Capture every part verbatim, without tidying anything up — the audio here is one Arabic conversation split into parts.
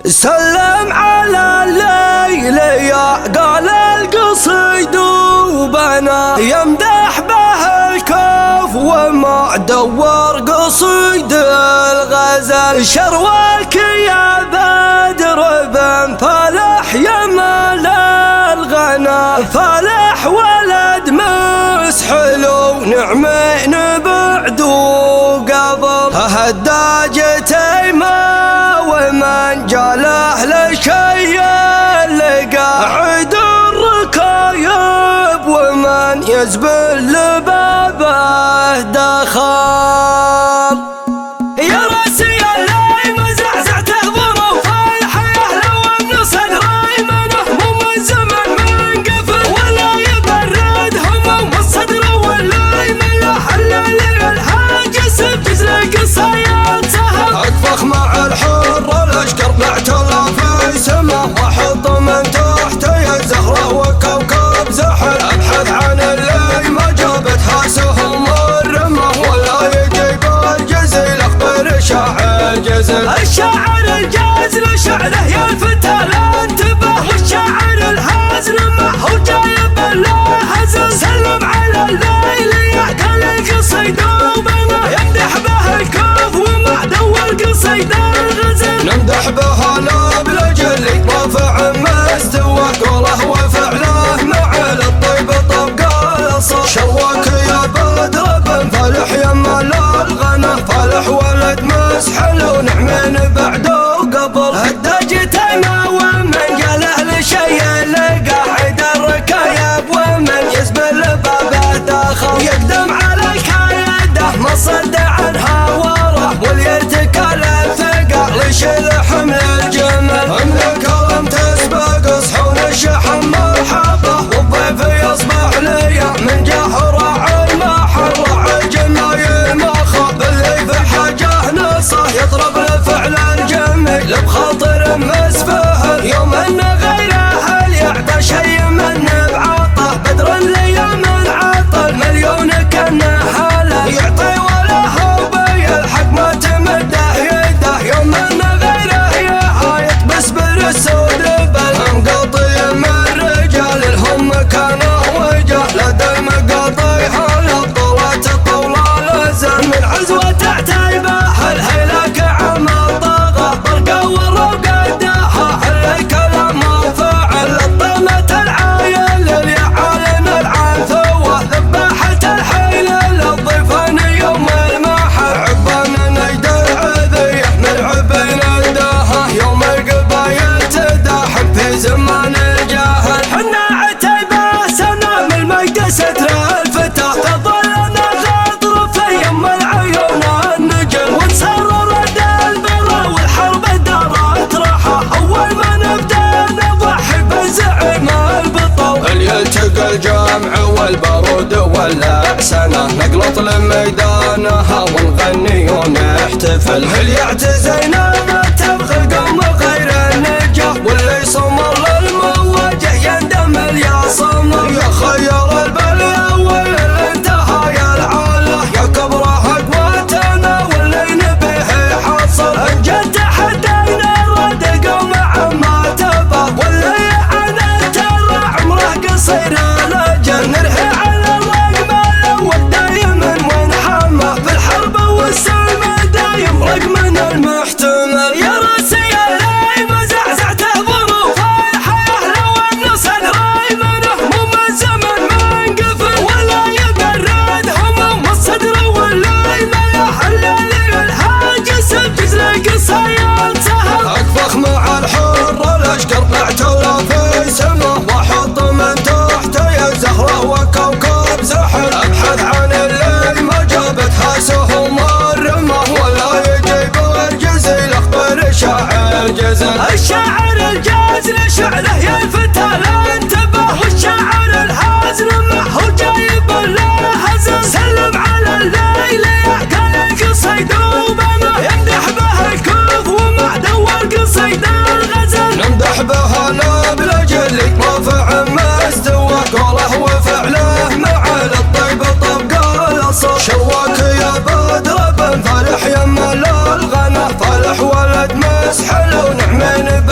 سلم على الليل يا قال القصيد وبنا يمدح به الكف وما دور قصيد الغزل شروالك يا بدر بن فالح يا مال الغنا فالح ولد مسحل ونعمين بعد وقبل هداج تيمه ومن جاله لشي لقى عيد الركايب ومن يزبل لبابه دخل يا راسي اللي مزعزعته ضمه فالحياه لو ان صدري منه مو من زمن من قفل ولا يبرد همه والصدر ولا يملح الليل الهاجس بجزل قصايد سهل اطفخ مع الحر الاشقر معتلى في سمه واحط من تحته الزهره وكوكب زحل ابحث عن اللي ما جابتها سهم الرمه ولا يجيب الجزيل اخبر شاعر جزل الشاعر الجازل شعره يا الفتى لا انتبه والشاعر الهازل ما هو جايب له هزل سلم على الليل يعقل القصيد وبنا يمدح به الكف وما دور قصيد الغزل نمدح به نبل جلي رافع ما استوى قوله وفعله مع الطيب طبق الصوت شواك يا بدر بن فالح يا مال الغنا فالح ولد مسحل ونعمين بعده وقبل هداج تيمه ومن جاله لشي لقى عيد الركايب ومن يزبل بابه داخل يقدم على الكايده ما صد عنها وراه وليرتكل الثقه لشيل حمل الجمل املك لم تسبق صحون الشحم مرحبا والضيف يصبح لي من جهر المحر الجمايل ما خاب اللي في حاجه نصه يضرب لفعل الجميل بخاطر مسفهل يوم ان غيره يعطى شي من بعطه بدر لي من عطل مليون كانه حاله يعطي ولا هو بيلحق ما تمده يده يوم ان غيره يهايط بسبر السود بالهم قاطي من رجال الهم كانوا وجه لدى المقاطي هل الطولات طولة لزم من عزوة تعتيبه الهيلك عم الطاغة برقة والروقة داها عليك لما فعل الطمة العايل اليعالم العنثوة ذباحة الحيل للضيفان يوم المحل عبان نجد العذية من عبين الداها يوم القبايل تداحم في زمان الجاهل حنا عتيبة سنة من المجد ستر الفتى تظلنا غاطر في يم العيون النجل ونصر رد البرا والحرب دارت راحة أول ما نبدأ نضحي بزعيم البطل اللي يلتقى الجمع والبارود والأحسنة نقلط لميدانها ونغني ونحتفل هل يعتزينا ما تبغي القوم غير النجاح واللي يصمر للمواجه يندم يا صمر يا خير البلية واللي انتهى يا العاله يا كبره قوتنا واللي نبيه حصل انجد تحدينا رد قوم عما تبه واللي عنا ترى عمره قصير الاجل نرهي على الرقم الاول دايما ونحمه في الحرب والسلم دايم رقم المحتمل يا راسي اللي مزعزعته ظروف الحياه لو ان صدري منه مو من زمن من قفل ولا يبرد همه والصدر ولا يملح الليل الهاجس بجزل قصايد سهل اطفخ مع الحر الاشقر معتلى في سمه واحط من تحته الزهره وكوكب زحل ابحث عن اللي ما جابتها سهم الرمه ولا يجيب الجزيل اخبر شاعر جزل الشاعر الجازل شعره يا الفتى لا انتبه والشاعر الهازل ما هو جايب له هزل سلم على الليل يعقل القصيد وبنا يمدح به الكف وما دور قصيد الغزل نمدح به نبل جلي رافع ما استوى قوله وفعله مع الطيب طبق الصوت شواك يا بدر بن فالح يا مال الغنا فالح ولد مسحل ونعمين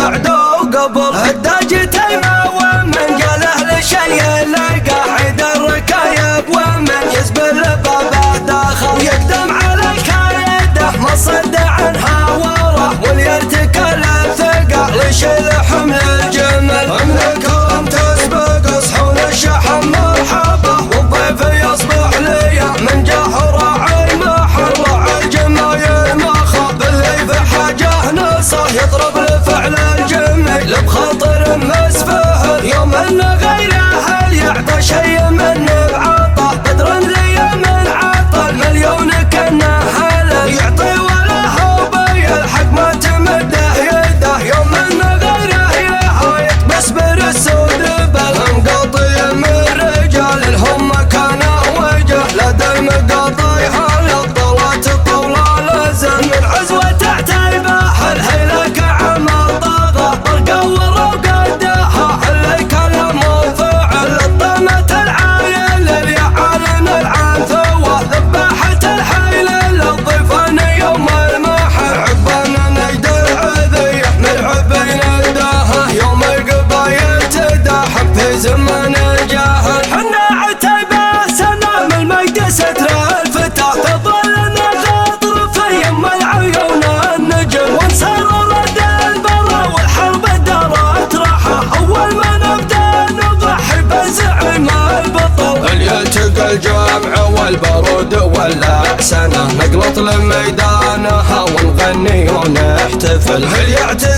يضرب لفعل الجميل بخاطر مسفه، يوم انه غيره هل يعطى شيء منه بعطى، بدر ذي من عطى المليون كانه هلل، يعطي ولا هو بيلحق ما تمده يده، يوم انه غيره يهايط بيصبر السود بالهم قاطي من رجال الهم كانه وجه لدى مقاطيها للطلات طولة لزم، من عزوة تحت يباح الهيلة كعمل طاغة برقة ورقدها اللي كلام وفعل، الطمة العايل اللي يعلن العنثوة ذباحة الحيل للضيفان يوم المحل، عبان نجد العذية من عبين الداهة يوم القبايل تداحم في زمن الجاهل، حنا عتيبة سنام المجد ستر الفتى تظل نخاطر في يم العيون النجم، وانصار رد البرا والحرب دارت راحة، اول ما نبدا نضحي بزعم البطل، اللي يلتقى الجمع والبارود والاحسنة نقلط لميدانها ونغني ونحتفل، هل يعتبر